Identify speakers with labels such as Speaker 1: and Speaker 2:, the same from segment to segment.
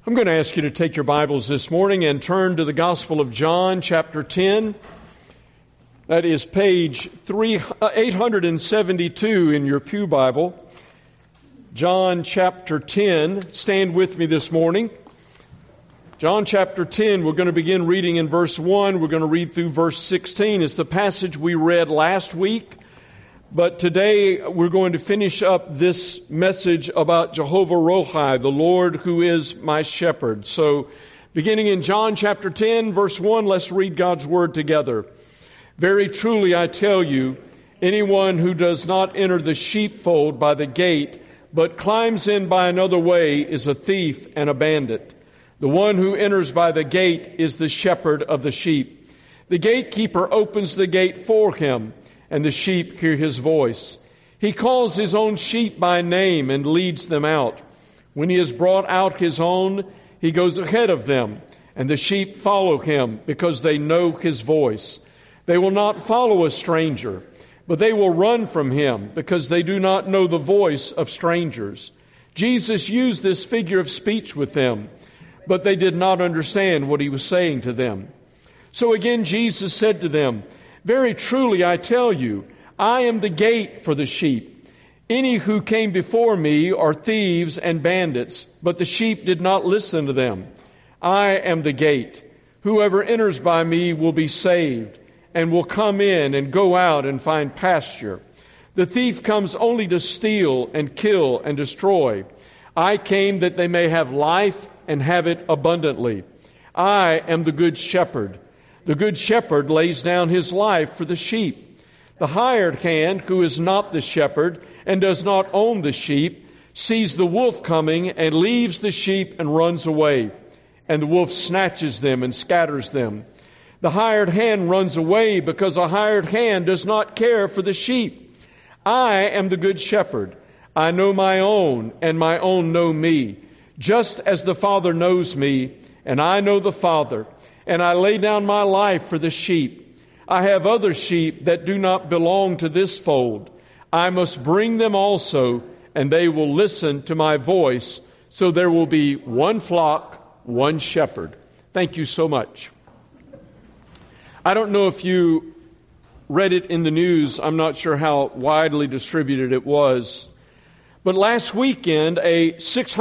Speaker 1: I'm going to ask you to take your Bibles this morning and turn to the Gospel of John, chapter 10. That is page 872 in your pew Bible. John chapter 10. Stand with me this morning. John chapter 10, we're going to begin reading in verse 1. We're going to read through verse 16. It's the passage we read last week. But today we're going to finish up this message about Jehovah Rohi, the Lord who is my shepherd. So beginning in John chapter 10, verse 1, let's read God's word together. Very truly I tell you, anyone who does not enter the sheepfold by the gate, but climbs in by another way is a thief and a bandit. The one who enters by the gate is the shepherd of the sheep. The gatekeeper opens the gate for him, and the sheep hear his voice. He calls his own sheep by name and leads them out. When he has brought out his own, he goes ahead of them, and the sheep follow him because they know his voice. They will not follow a stranger, but they will run from him because they do not know the voice of strangers. Jesus used this figure of speech with them, but they did not understand what he was saying to them. So again Jesus said to them, very truly I tell you, I am the gate for the sheep. Any who came before me are thieves and bandits, but the sheep did not listen to them. I am the gate. Whoever enters by me will be saved, and will come in and go out and find pasture. The thief comes only to steal and kill and destroy. I came that they may have life and have it abundantly. I am the good shepherd. The good shepherd lays down his life for the sheep. The hired hand, who is not the shepherd and does not own the sheep, sees the wolf coming and leaves the sheep and runs away. And the wolf snatches them and scatters them. The hired hand runs away because a hired hand does not care for the sheep. I am the good shepherd. I know my own, and my own know me, just as the Father knows me, and I know the Father. And I lay down my life for the sheep. I have other sheep that do not belong to this fold. I must bring them also, and they will listen to my voice. So there will be one flock, one shepherd. Thank you so much. I don't know if you read it in the news. I'm not sure how widely distributed it was. But last weekend, a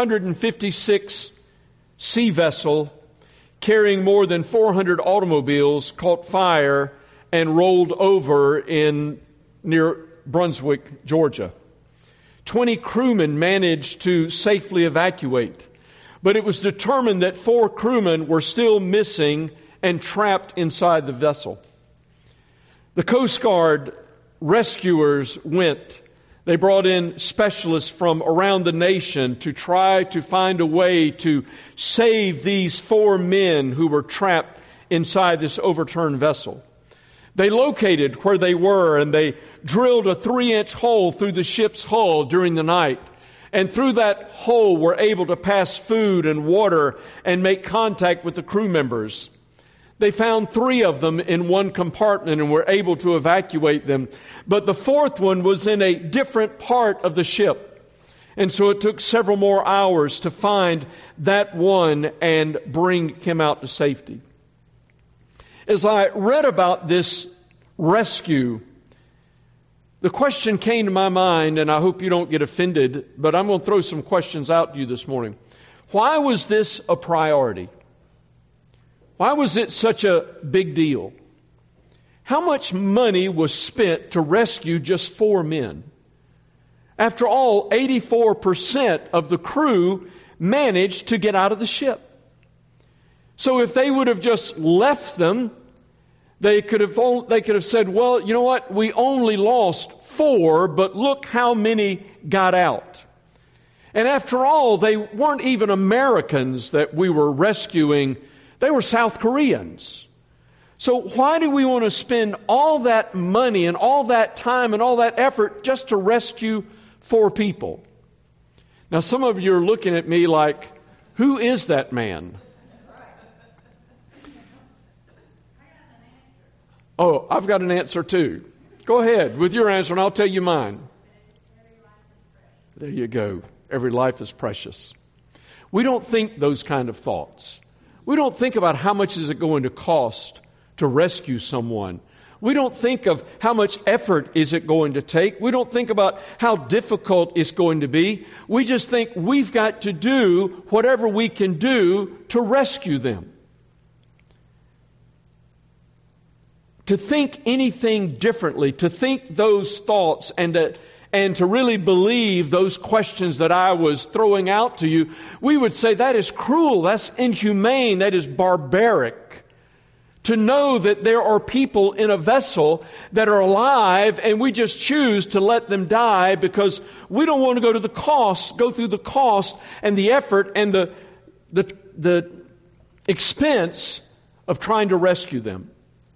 Speaker 1: 656 sea vessel carrying more than 400 automobiles caught fire and rolled over near Brunswick, Georgia. 20 crewmen managed to safely evacuate, but it was determined that 4 crewmen were still missing and trapped inside the vessel. The Coast Guard rescuers went. They brought in specialists from around the nation to try to find a way to save these 4 men who were trapped inside this overturned vessel. They located where they were, and they drilled a 3-inch hole through the ship's hull during the night. And through that hole were able to pass food and water and make contact with the crew members. They found 3 of them in one compartment and were able to evacuate them. But the 4th one was in a different part of the ship. And so it took several more hours to find that one and bring him out to safety. As I read about this rescue, the question came to my mind, and I hope you don't get offended, but I'm going to throw some questions out to you this morning. Why was this a priority? Why was it such a big deal? How much money was spent to rescue just 4 men? After all, 84% of the crew managed to get out of the ship. So if they would have just left them, they could have said, well, you know what? We only lost 4, but look how many got out. And after all, they weren't even Americans that we were rescuing. They were South Koreans. So why do we want to spend all that money and all that time and all that effort just to rescue 4 people? Now, some of you are looking at me like, who is that man? Oh, I've got an answer too. Go ahead with your answer and I'll tell you mine. There you go. Every life is precious. We don't think those kind of thoughts. We don't think about how much is it going to cost to rescue someone. We don't think of how much effort is it going to take. We don't think about how difficult it's going to be. We just think we've got to do whatever we can do to rescue them. To think anything differently, to think those thoughts and to really believe those questions that I was throwing out to you, we would say that is cruel, that's inhumane, that is barbaric. To know that there are people in a vessel that are alive and we just choose to let them die because we don't want to go through the cost and the effort and the expense of trying to rescue them.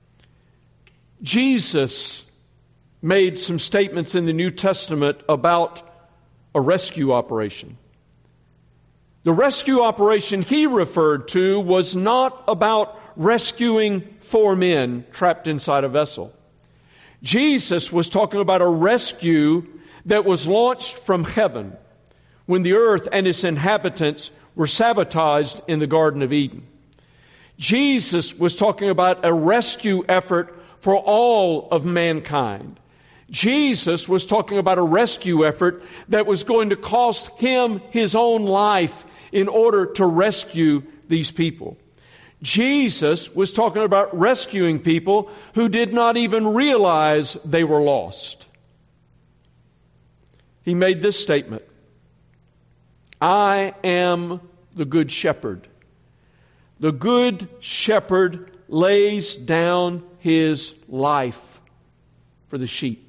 Speaker 1: Jesus made some statements in the New Testament about a rescue operation. The rescue operation he referred to was not about rescuing 4 men trapped inside a vessel. Jesus was talking about a rescue that was launched from heaven when the earth and its inhabitants were sabotaged in the Garden of Eden. Jesus was talking about a rescue effort for all of mankind. Jesus was talking about a rescue effort that was going to cost him his own life in order to rescue these people. Jesus was talking about rescuing people who did not even realize they were lost. He made this statement, "I am the good shepherd. The good shepherd lays down his life for the sheep."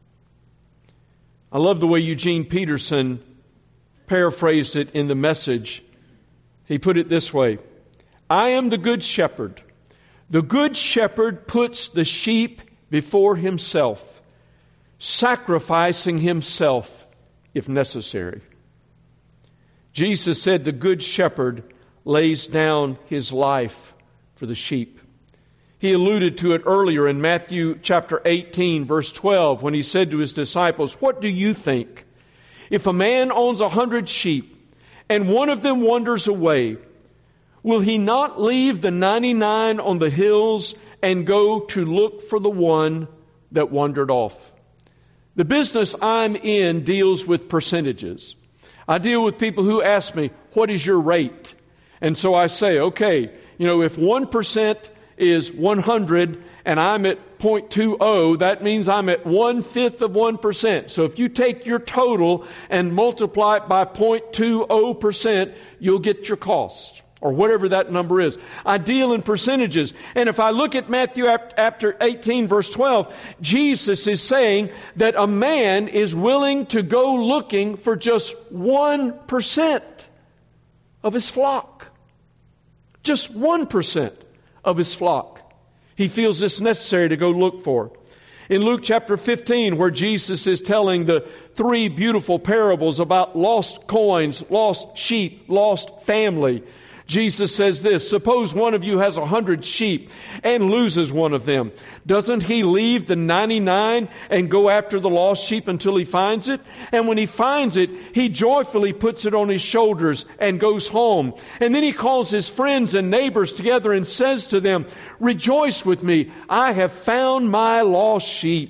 Speaker 1: I love the way Eugene Peterson paraphrased it in the Message. He put it this way, "I am the good shepherd. The good shepherd puts the sheep before himself, sacrificing himself if necessary." Jesus said the good shepherd lays down his life for the sheep. He alluded to it earlier in Matthew chapter 18, verse 12, when he said to his disciples, "What do you think? If a man owns 100 sheep and one of them wanders away, will he not leave the 99 on the hills and go to look for the one that wandered off?" The business I'm in deals with percentages. I deal with people who ask me, "What is your rate?" And so I say, okay, if 1% is 100 and I'm at 0.20, that means I'm at 1/5 of 1%. So if you take your total and multiply it by 0.20%, you'll get your cost, or whatever that number is. I deal in percentages. And if I look at Matthew chapter 18, verse 12, Jesus is saying that a man is willing to go looking for just 1% of his flock. Just 1% of his flock. He feels it's necessary to go look for. In Luke chapter 15, where Jesus is telling the 3 beautiful parables about lost coins, lost sheep, lost family, Jesus says this, "Suppose one of you has 100 sheep and loses one of them. Doesn't he leave the 99 and go after the lost sheep until he finds it? And when he finds it, he joyfully puts it on his shoulders and goes home. And then he calls his friends and neighbors together and says to them, 'Rejoice with me, I have found my lost sheep.'"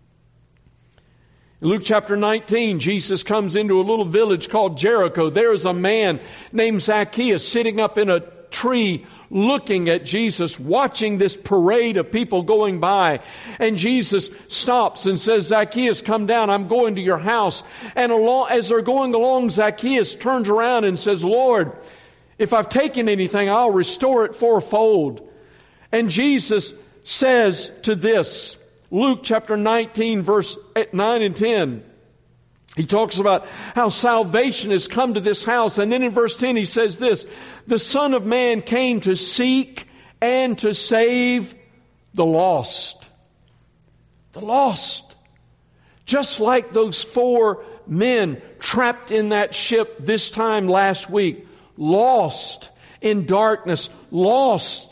Speaker 1: In Luke chapter 19, Jesus comes into a little village called Jericho. There is a man named Zacchaeus sitting up in a tree looking at Jesus, watching this parade of people going by. And Jesus stops and says, "Zacchaeus, come down. I'm going to your house." And as they're going along, Zacchaeus turns around and says, "Lord, if I've taken anything, I'll restore it fourfold." And Jesus says to this, Luke chapter 19, verse 9 and 10. He talks about how salvation has come to this house. And then in verse 10 he says this, "The Son of Man came to seek and to save the lost." The lost. Just like those 4 men trapped in that ship this time last week. Lost in darkness. Lost.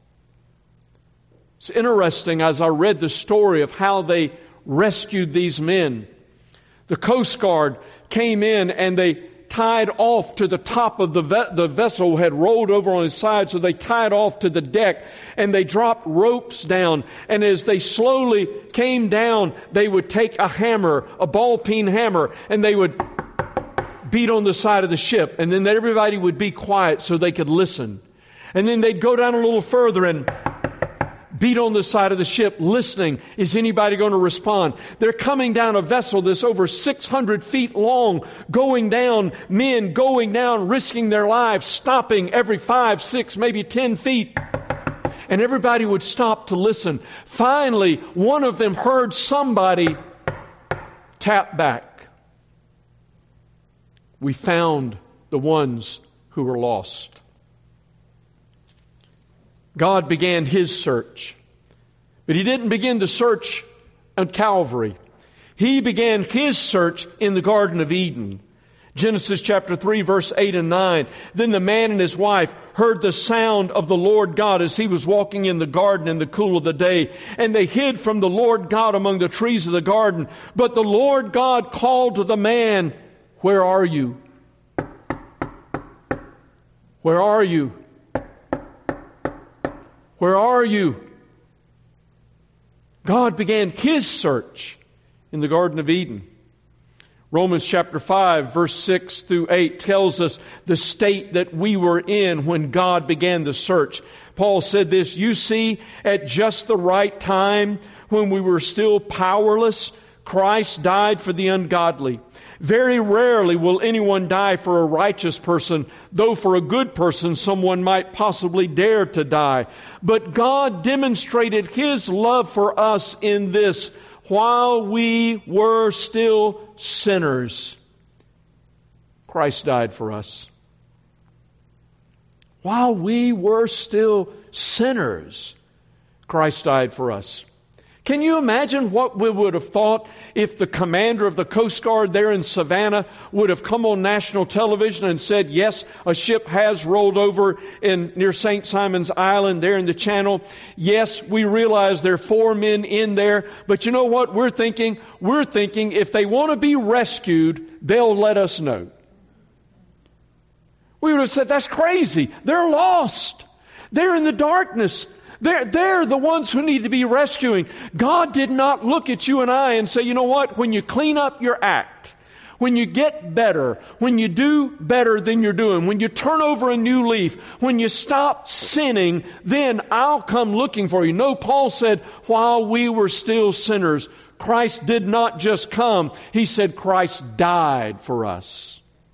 Speaker 1: It's interesting as I read the story of how they rescued these men. The Coast Guard came in and they tied off to the top of the vessel had rolled over on its side, so they tied off to the deck, and they dropped ropes down. And as they slowly came down, they would take a hammer, a ball-peen hammer, and they would beat on the side of the ship. And then everybody would be quiet so they could listen. And then they'd go down a little further and beat on the side of the ship, listening. Is anybody going to respond? They're coming down a vessel that's over 600 feet long, going down, men going down, risking their lives, stopping every 5, 6, maybe 10 feet. And everybody would stop to listen. Finally, one of them heard somebody tap back. We found the ones who were lost. God began His search. But He didn't begin the search at Calvary. He began His search in the Garden of Eden. Genesis chapter 3, verse 8 and 9. Then the man and his wife heard the sound of the Lord God as He was walking in the garden in the cool of the day. And they hid from the Lord God among the trees of the garden. But the Lord God called to the man, "Where are you? Where are you? Where are you?" God began His search in the Garden of Eden. Romans chapter 5, verse 6 through 8 tells us the state that we were in when God began the search. Paul said this, "You see, at just the right time, when we were still powerless, Christ died for the ungodly. Very rarely will anyone die for a righteous person, though for a good person someone might possibly dare to die. But God demonstrated His love for us in this: while we were still sinners, Christ died for us." While we were still sinners, Christ died for us. Can you imagine what we would have thought if the commander of the Coast Guard there in Savannah would have come on national television and said, "Yes, a ship has rolled over near St. Simon's Island there in the channel. Yes, we realize there are 4 men in there, but you know what we're thinking? We're thinking if they want to be rescued, they'll let us know." We would have said, "That's crazy. They're lost. They're in the darkness. They're the ones who need to be rescuing." God did not look at you and I and say, "You know what? When you clean up your act, when you get better, when you do better than you're doing, when you turn over a new leaf, when you stop sinning, then I'll come looking for you." No, Paul said, while we were still sinners, Christ did not just come. He said Christ died for us.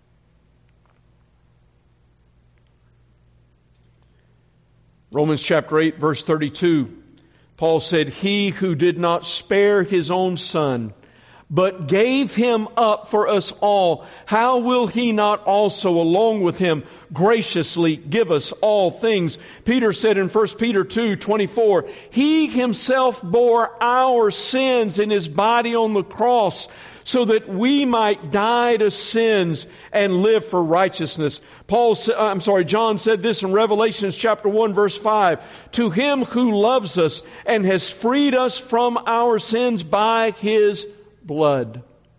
Speaker 1: Romans chapter 8, verse 32, Paul said, "He who did not spare His own Son, but gave Him up for us all, how will He not also, along with Him, graciously give us all things?" Peter said in 1 Peter 2:24, "He Himself bore our sins in His body on the cross, so that we might die to sins and live for righteousness." John said this in Revelation chapter 1, verse 5. "To Him who loves us and has freed us from our sins by His blood."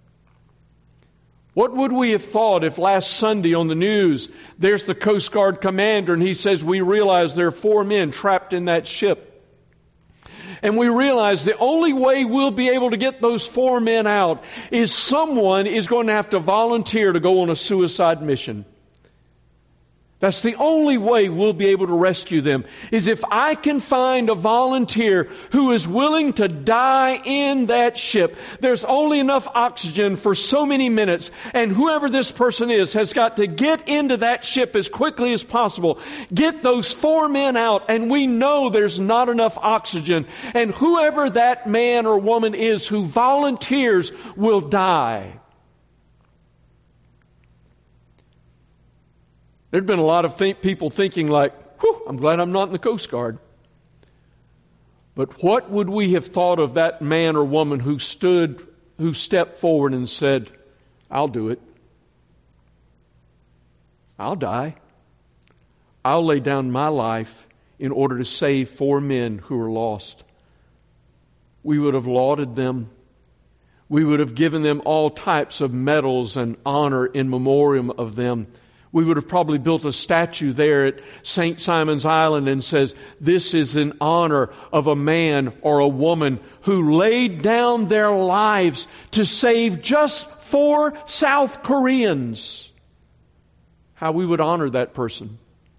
Speaker 1: What would we have thought if last Sunday on the news, there's the Coast Guard commander and he says, "We realize there are 4 men trapped in that ship. And we realize the only way we'll be able to get those 4 men out is someone is going to have to volunteer to go on a suicide mission." That's the only way we'll be able to rescue them, is if I can find a volunteer who is willing to die in that ship. There's only enough oxygen for so many minutes, and whoever this person is has got to get into that ship as quickly as possible. Get those 4 men out, and we know there's not enough oxygen. And whoever that man or woman is who volunteers will die. There'd been a lot of people thinking like, "Whew, I'm glad I'm not in the Coast Guard." But what would we have thought of that man or woman who stepped forward and said, "I'll do it. I'll die. I'll lay down my life in order to save 4 men who are lost"? We would have lauded them. We would have given them all types of medals and honor in memoriam of them. We would have probably built a statue there at St. Simon's Island and says, this is in honor of a man or a woman who laid down their lives to save just 4 South Koreans. How we would honor that person.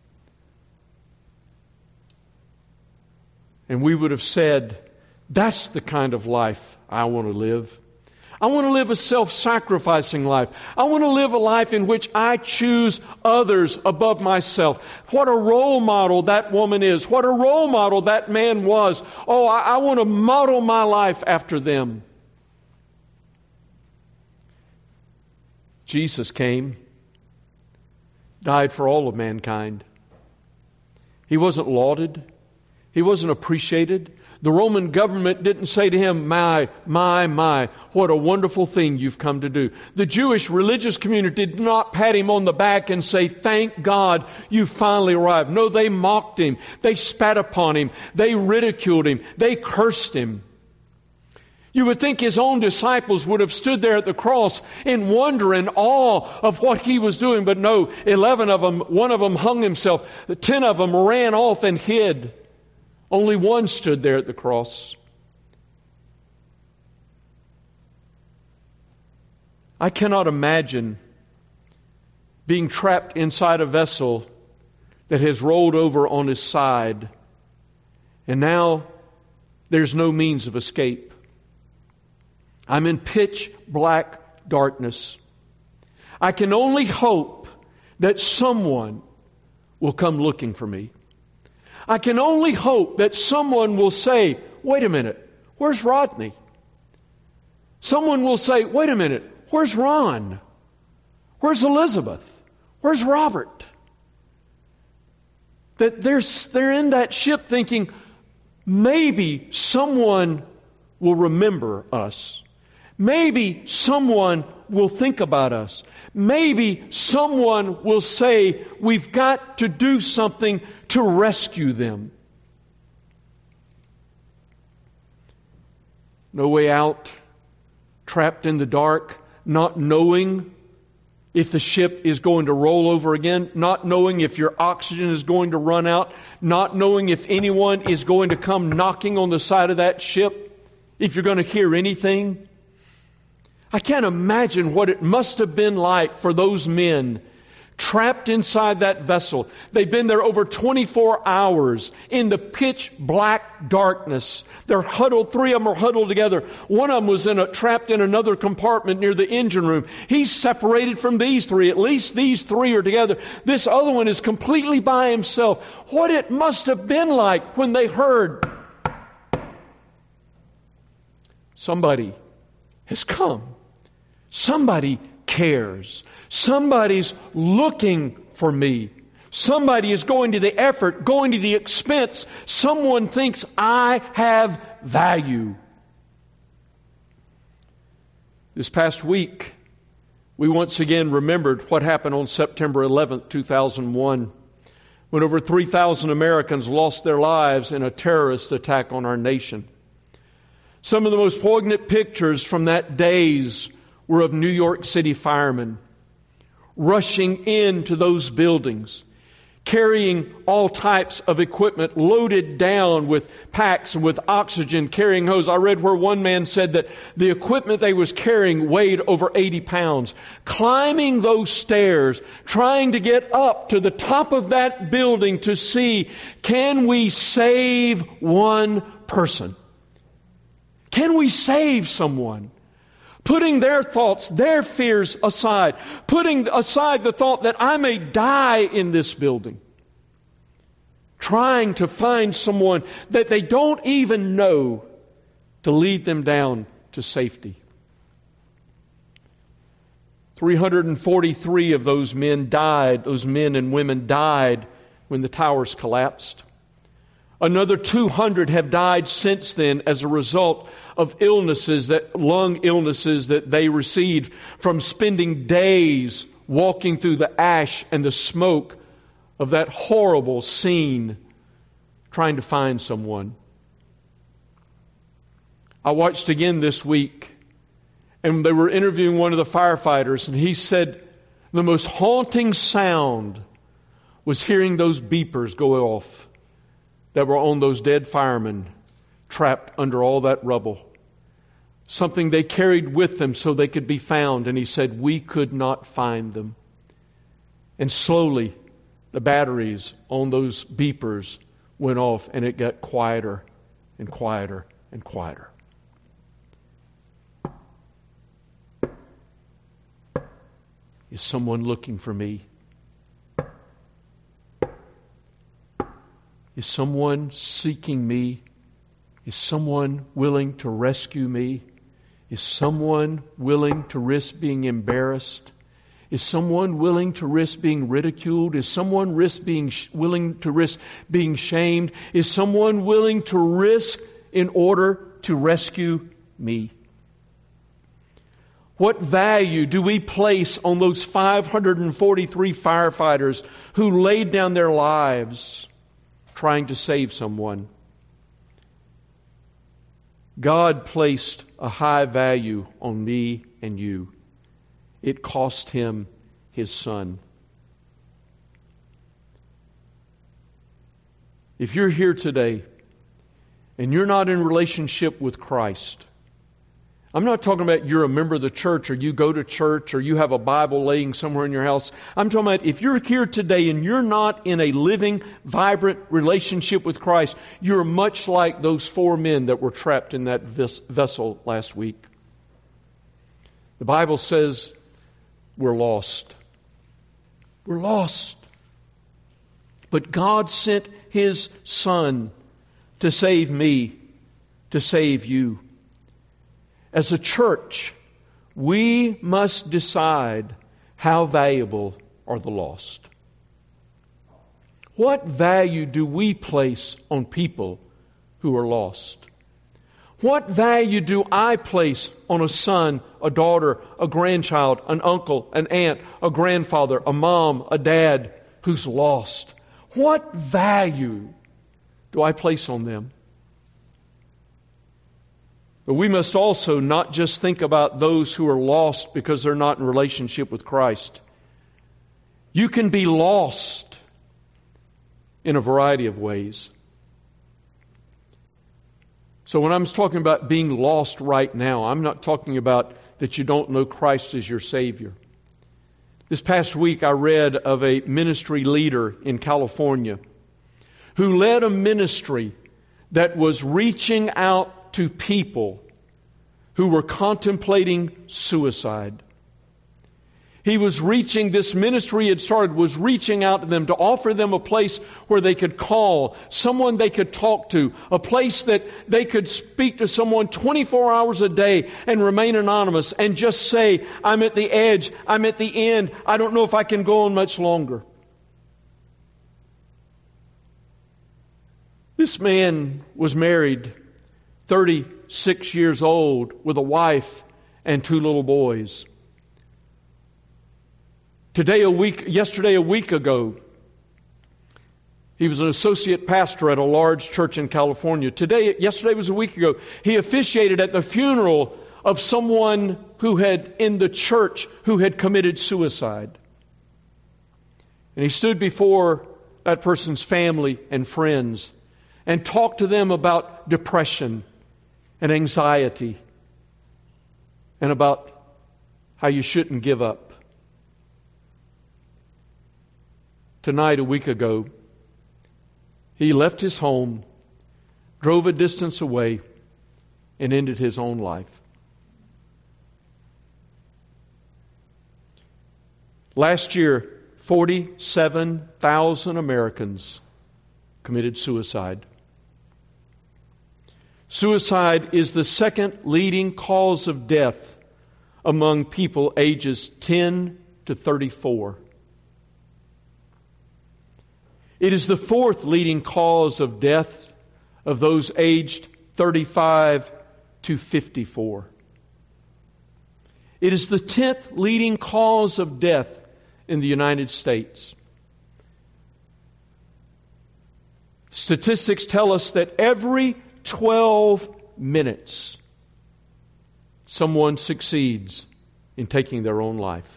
Speaker 1: And we would have said, that's the kind of life I want to live. I want to live a self-sacrificing life. I want to live a life in which I choose others above myself. What a role model that woman is. What a role model that man was. Oh, I want to model my life after them. Jesus came, died for all of mankind. He wasn't lauded. He wasn't appreciated. The Roman government didn't say to him, my, what a wonderful thing you've come to do. The Jewish religious community did not pat him on the back and say, thank God you finally arrived. No, they mocked him. They spat upon him. They ridiculed him. They cursed him. You would think his own disciples would have stood there at the cross in wonder and awe of what he was doing. But no, 11 of them, one of them hung himself. 10 of them ran off and hid. Only one stood there at the cross. I cannot imagine being trapped inside a vessel that has rolled over on its side, and now there's no means of escape. I'm in pitch black darkness. I can only hope that someone will come looking for me. I can only hope that someone will say, wait a minute, where's Rodney? Someone will say, wait a minute, where's Ron? Where's Elizabeth? Where's Robert? That they're in that ship thinking, maybe someone will remember us. Maybe someone will think about us. Maybe someone will say, we've got to do something to rescue them. No way out, trapped in the dark, not knowing if the ship is going to roll over again, not knowing if your oxygen is going to run out, not knowing if anyone is going to come knocking on the side of that ship, if you're going to hear anything. I can't imagine what it must have been like for those men trapped inside that vessel. They've been there over 24 hours in the pitch black darkness. They're huddled, 3 of them are huddled together. One of them was trapped in another compartment near the engine room. He's separated from these 3. At least these 3 are together. This other one is completely by himself. What it must have been like when they heard, somebody has come. Somebody cares. Somebody's looking for me. Somebody is going to the effort, going to the expense. Someone thinks I have value. This past week, we once again remembered what happened on September 11th, 2001, when over 3,000 Americans lost their lives in a terrorist attack on our nation. Some of the most poignant pictures from that days were of New York City firemen rushing into those buildings, carrying all types of equipment loaded down with packs and with oxygen, carrying hose. I read where one man said that the equipment they was carrying weighed over 80 pounds. Climbing those stairs, trying to get up to the top of that building to see, can we save one person? Can we save someone? Putting their thoughts, their fears aside. Putting aside the thought that I may die in this building. Trying to find someone that they don't even know to lead them down to safety. 343 of those men died, those men and women died when the towers collapsed. Another 200 have died since then as a result of lung illnesses that they received from spending days walking through the ash and the smoke of that horrible scene, trying to find someone. I watched again this week And they were interviewing one of the firefighters, and he said the most haunting sound was hearing those beepers go off that were on those dead firemen trapped under all that rubble. Something they carried with them so they could be found. And he said, we could not find them. And slowly, the batteries on those beepers went off, and it got quieter and quieter and quieter. Is someone looking for me? Is someone seeking me? Is someone willing to rescue me? Is someone willing to risk being embarrassed? Is someone willing to risk being ridiculed? Is someone willing to risk being shamed? Is someone willing to risk in order to rescue me? What value do we place on those 543 firefighters who laid down their lives trying to save someone? God placed a high value on me and you. It cost Him His Son. If you're here today and you're not in relationship with Christ, I'm not talking about you're a member of the church or you go to church or you have a Bible laying somewhere in your house. I'm talking about if you're here today and you're not in a living, vibrant relationship with Christ, you're much like those 4 men that were trapped in that vessel last week. The Bible says we're lost. We're lost. But God sent His Son to save me, to save you. As a church, we must decide how valuable are the lost. What value do we place on people who are lost? What value do I place on a son, a daughter, a grandchild, an uncle, an aunt, a grandfather, a mom, a dad who's lost? What value do I place on them? But we must also not just think about those who are lost because they're not in relationship with Christ. You can be lost in a variety of ways. So when I'm talking about being lost right now, I'm not talking about that you don't know Christ as your Savior. This past week I read of a ministry leader in California who led a ministry that was reaching out to people who were contemplating suicide. This ministry he had started was reaching out to them to offer them a place where they could call, someone they could talk to, a place that they could speak to someone 24 hours a day and remain anonymous and just say, I'm at the edge, I'm at the end, I don't know if I can go on much longer. This man was married, 36 years old, with a wife and 2 little boys. Yesterday, a week ago, he was an associate pastor at a large church in California. Yesterday was a week ago, he officiated at the funeral of someone in the church who had committed suicide. And he stood before that person's family and friends and talked to them about depression and anxiety and about how you shouldn't give up. Tonight, a week ago, he left his home, drove a distance away, and ended his own life. Last year, 47,000 Americans committed suicide. Suicide is the second leading cause of death among people ages 10 to 34. It is the fourth leading cause of death of those aged 35 to 54. It is the 10th leading cause of death in the United States. Statistics tell us that every 12 minutes, someone succeeds in taking their own life.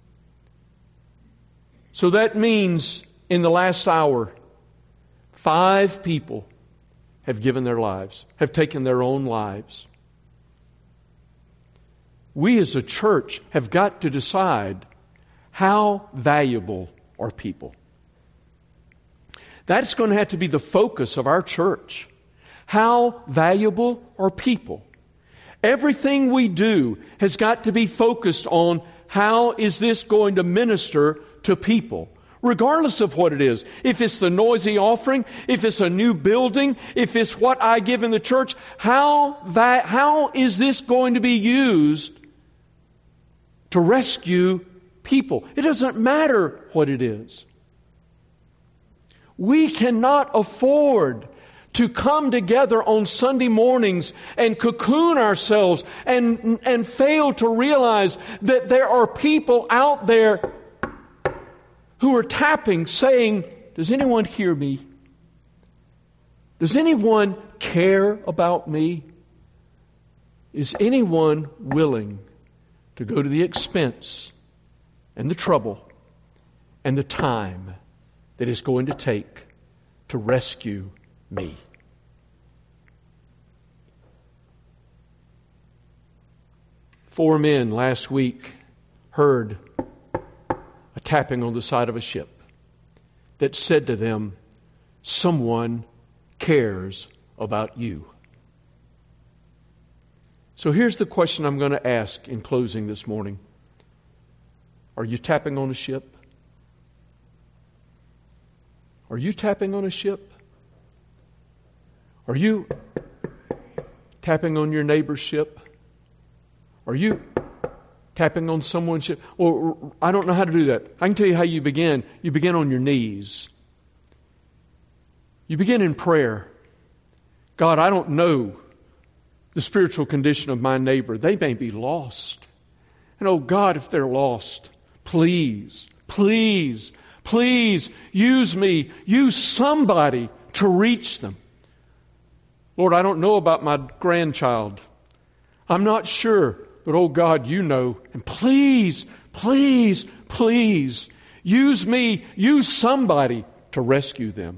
Speaker 1: So that means in the last hour, 5 people have given their lives, have taken their own lives. We as a church have got to decide, how valuable are people? That's going to have to be the focus of our church. How valuable are people? Everything we do has got to be focused on, how is this going to minister to people? Regardless of what it is. If it's the noisy offering, if it's a new building, if it's what I give in the church, how is this going to be used to rescue people? It doesn't matter what it is. We cannot afford to come together on Sunday mornings and cocoon ourselves and fail to realize that there are people out there who are tapping, saying, does anyone hear me? Does anyone care about me? Is anyone willing to go to the expense and the trouble and the time that it's going to take to rescue me? Four men last week heard a tapping on the side of a ship that said to them, someone cares about you. So here's the question I'm going to ask in closing this morning. Are you tapping on a ship? Are you tapping on a ship? Are you tapping on your neighbor's ship? Are you tapping on someone's ship? Well, I don't know how to do that. I can tell you how you begin. You begin on your knees. You begin in prayer. God, I don't know the spiritual condition of my neighbor. They may be lost. And oh God, if they're lost, please, please, please use me. Use somebody to reach them. Lord, I don't know about my grandchild. I'm not sure. But oh God, you know. And please, please, please, use me. Use somebody to rescue them.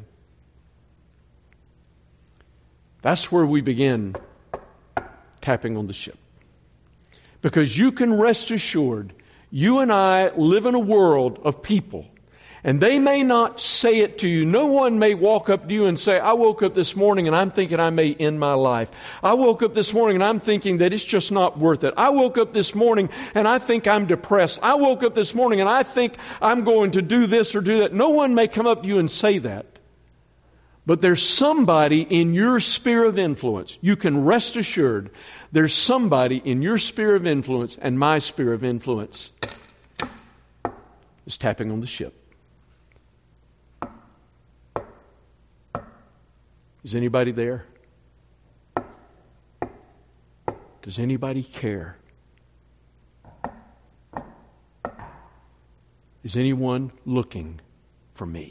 Speaker 1: That's where we begin tapping on the ship. Because you can rest assured, you and I live in a world of people. And they may not say it to you. No one may walk up to you and say, I woke up this morning and I'm thinking I may end my life. I woke up this morning and I'm thinking that it's just not worth it. I woke up this morning and I think I'm depressed. I woke up this morning and I think I'm going to do this or do that. No one may come up to you and say that. But there's somebody in your sphere of influence. You can rest assured there's somebody in your sphere of influence and my sphere of influence is tapping on the ship. Is anybody there? Does anybody care? Is anyone looking for me?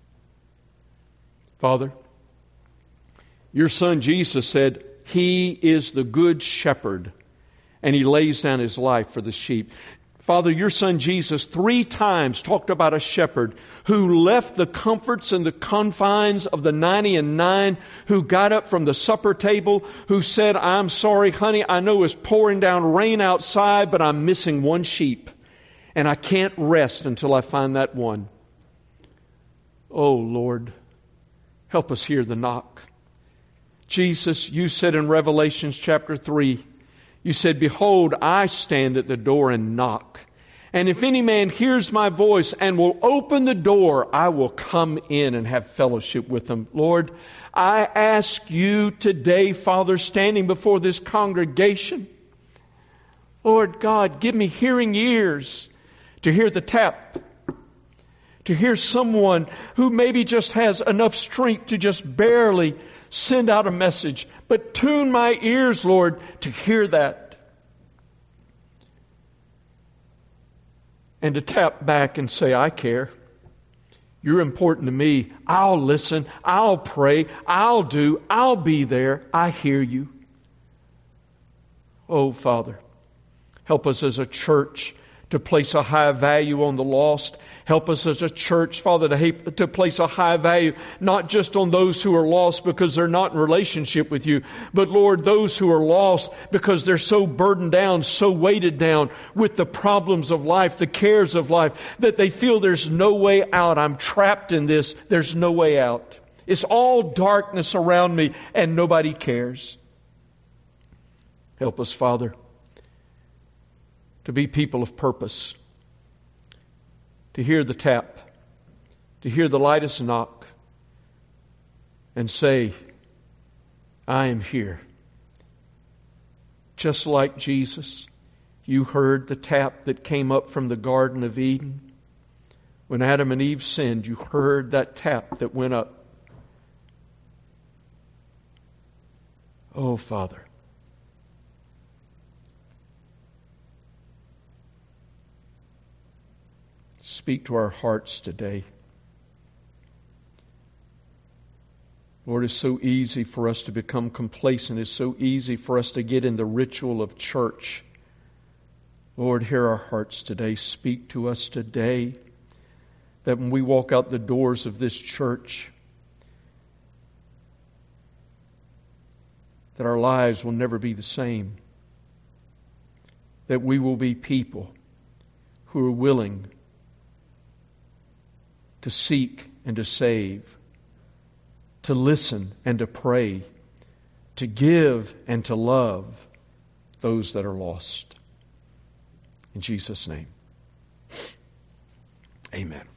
Speaker 1: Father, your Son Jesus said, He is the good shepherd, and He lays down His life for the sheep. Father, your Son Jesus 3 times talked about a shepherd who left the comforts and the confines of the 99, who got up from the supper table, who said, I'm sorry, honey, I know it's pouring down rain outside, but I'm missing one sheep, and I can't rest until I find that one. Oh, Lord, help us hear the knock. Jesus, you said in Revelation chapter 3, you said, behold, I stand at the door and knock. And if any man hears my voice and will open the door, I will come in and have fellowship with him. Lord, I ask you today, Father, standing before this congregation, Lord God, give me hearing ears to hear the tap, to hear someone who maybe just has enough strength to just barely send out a message. But tune my ears, Lord, to hear that. And to tap back and say, I care. You're important to me. I'll listen. I'll pray. I'll do. I'll be there. I hear you. Oh, Father, help us as a church to place a high value on the lost. Help us as a church, Father, to place a high value, not just on those who are lost because they're not in relationship with you, but Lord, those who are lost because they're so burdened down, so weighted down with the problems of life, the cares of life, that they feel there's no way out. I'm trapped in this. There's no way out. It's all darkness around me and nobody cares. Help us, Father, to be people of purpose, to hear the tap, to hear the lightest knock, and say, I am here. Just like Jesus, you heard the tap that came up from the Garden of Eden. When Adam and Eve sinned, you heard that tap that went up. Oh, Father, speak to our hearts today. Lord, it's so easy for us to become complacent. It's so easy for us to get in the ritual of church. Lord, hear our hearts today. Speak to us today, that when we walk out the doors of this church, that our lives will never be the same. That we will be people who are willing to seek and to save, to listen and to pray, to give and to love those that are lost. In Jesus' name, amen.